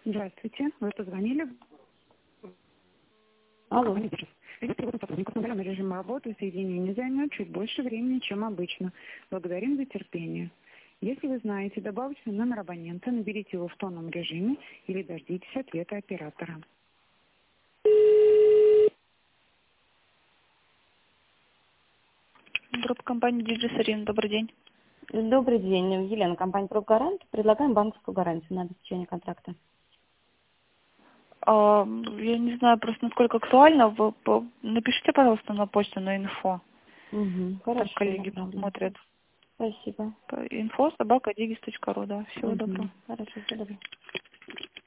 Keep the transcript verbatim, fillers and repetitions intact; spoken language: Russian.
Здравствуйте, вы позвонили? Алло. Социальный режим работы соединение займет чуть больше времени, чем обычно. Благодарим за терпение. Если вы знаете добавочный номер абонента, наберите его в тонном режиме или дождитесь ответа оператора. Группа компании Диджисарин. Добрый день. Добрый день, Елена, компания «Прогарант». Предлагаем банковскую гарантию на обеспечение контракта. А, я не знаю просто, насколько актуально. Вы по- напишите, пожалуйста, на почту, на инфо. Угу, Там хорошо, коллеги направлю. посмотрят. Спасибо. Инфо собака дигис точка ру, да. Всего Угу, доброго. хорошо, всего доброго.